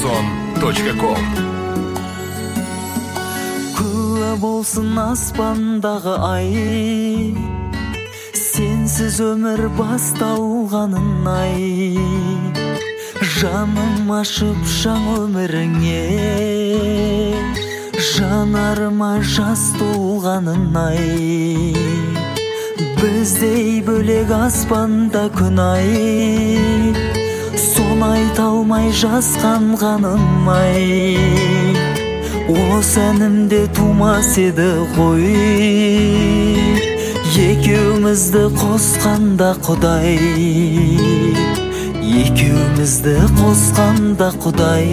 Amazon.com. Күлі болсын аспандағы ай, сенсіз өмір басталғанын ай. Жаным ашып жаң өміріңе, жанарыма жас толғанын ай. Біздей бөлек аспанда күн ай, соны айта алмай жасқанғаным ай. Осы әнімде тумас еді ғой, екеумізді қосқанда Құдай, екеумізді қосқанда Құдай.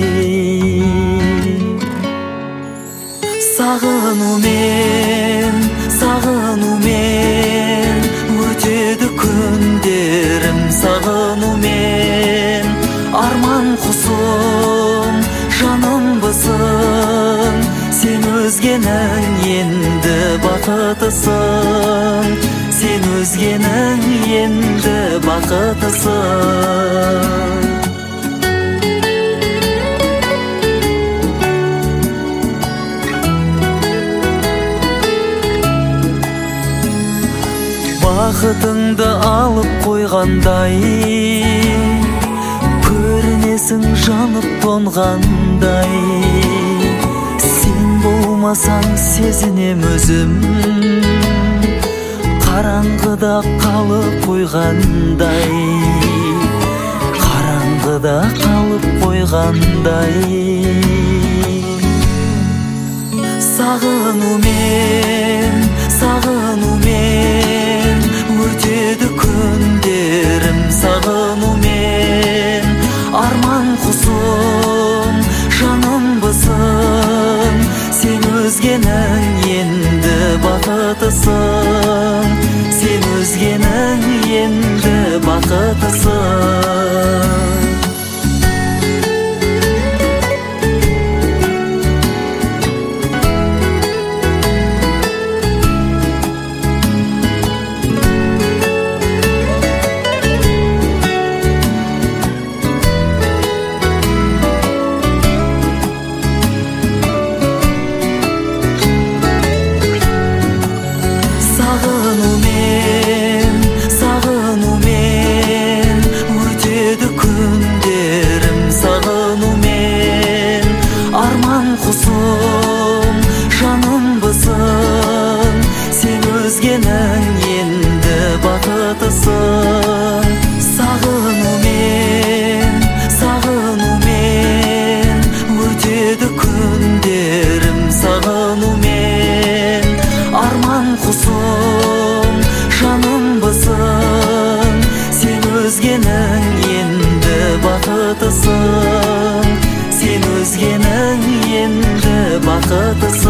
Сағынумен, сағынумен өтеді күндерім, сағынумен арман құсым, жанымбысың, сен өзгенің енді бақытысың, сен өзгенің енді бақытысың. Бақытыңды алып қойғандай, көрінесің жанып тоңғандай. Сен болмасаң сезінем өзім, қараңғыда қалып қойғандай, қараңғыда қалып қойғандай. Сағынумен, сағынумен өтеді күндерім, сағынумен арман құсым, жанымбысың, сен өзгенің енді бақытысың, сен өзгенің енді бақытысың. Сағынумен, сағынумен өтеді күндерім, сағынумен арман құсым, жанымбысың, сен өзгенің енді бақытысың. Сағынумен, сағынумен өтеді күндерім, сағынумен арман құсым, жанымбысың, сен өзгенің енді бақытысың, сен өзгенің енді бақытысың.